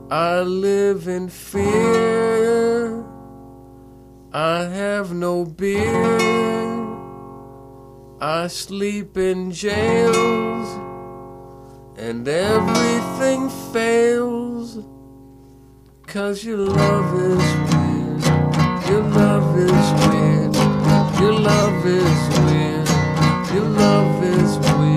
I live in fear. I have no beer. I sleep in jails, and everything fails, 'cause your love is